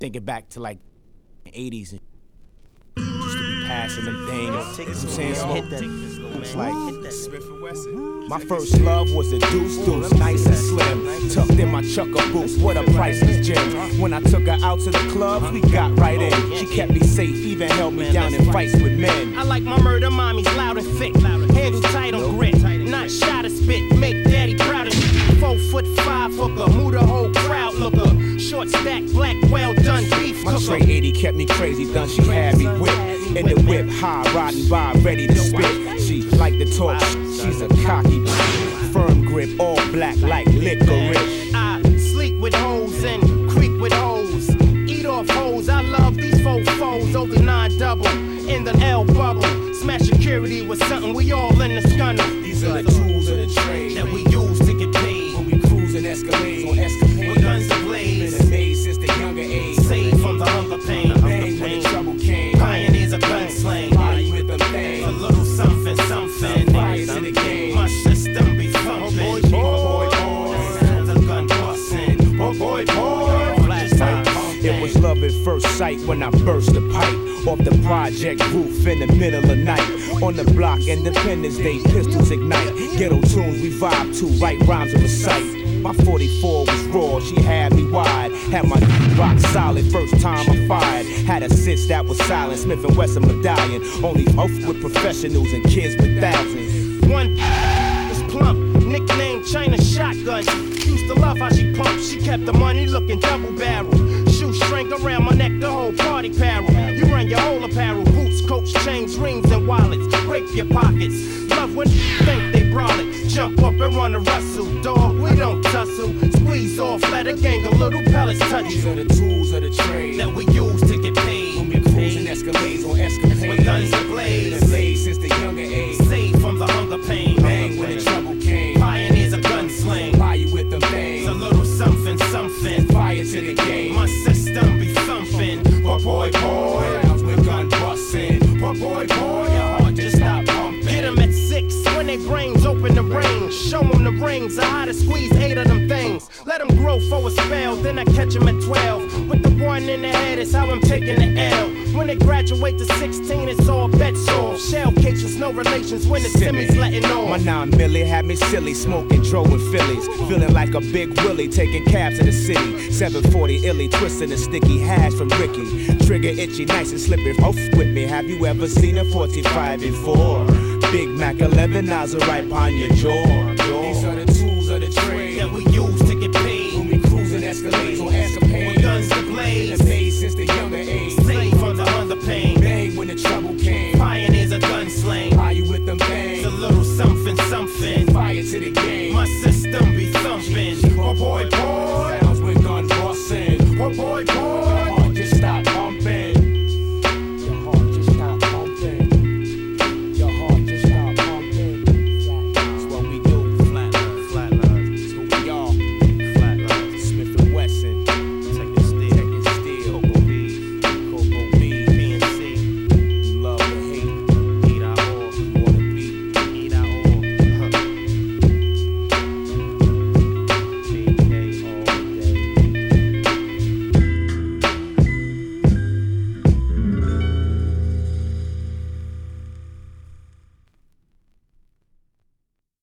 Thinking back to like the 80s and just to be passing them things. You know what I'm saying? It's like my first love was a deuce, nice and slim, tucked in my chucker boots. What a priceless gem. When I took her out to the clubs, we got right in. She kept me safe, even held me down in fights with men. I like my murder mommies loud and thick, handle tight on grit, not shy to spit, make daddy proud of me. 4'5" hooker, move the whole crowd looker. Short stack, black, well done beef cooker. My straight 80 kept me crazy, done she had me whipped. In the whip, high, riding by, ready to spit. She like to talk, she's a cocky bitch. Firm grip, all black like licorice. I sleep with hoes and creep with hoes. Eat off hoes, I love these fofos. Over 9 double, in the L bubble. Smash security was something we all in the scundle. These are the tools of the trade that we use to get paid. When we cruise in Escalades on escapades. With guns ablaze. Been made since the younger age. Saved from the hunger pain. Bang when the trouble came. Pioneers of gunslang. Body with them things. A little something, something. Fires in the game. My system be thumping. Boy, Sounds of gun busting. boy. It was love at first sight when I burst the pipe off the project roof in the middle of the night. On the block, Independence Day, pistols ignite. Ghetto tunes we vibe to, write rhymes and recite. My 44 was raw, she had me wide. Had my rock solid, first time I fired. Had assist that was silent, Smith & Wesson medallion. Only off with professionals and kids with thousands. One was plump, nicknamed China Shotgun. Used to love how she pumped, she kept the money looking double barrel. Shoestring around my neck, the whole party apparel. You run your whole apparel, boots, coats, chains, rings, and wallets. Break your pockets. Love when think they brolic. Jump up and run a rustle, dog. We don't tussle. Squeeze off, let a gang of little pellets touch you. These are the tools of the trade that we use to get paid. When we cruising Escalades on escapades. With guns ablaze. Been blazed since the younger age. Saved from the hunger pain. Bang when the trouble came. Pioneers of gunslang. Fire with them things. A little something, something. Fire to the game. My system be thumping. Boy. Rounds with gun busting. Boy. Your heart just stop pumping. Get 'em at 6 when they brains open the range. Show 'em the rings, I how to squeeze 8 of them things. Let 'em grow for a spell, then I catch 'em at 12. With the 1 in the head is how I'm taking the L. When they graduate to 16, it's all bets off. Shell cases, no relations when the Simmy's letting off. My 9 milli had me silly, smoking Dro and Phillies. Feeling like a big Willie, taking cabs to the city. 740 illy, twisting a sticky hash from Ricky. Trigger itchy, nice and slippery, off with me. Have you ever seen a 45 before? Big Mac 11, nozzle right on your jaw.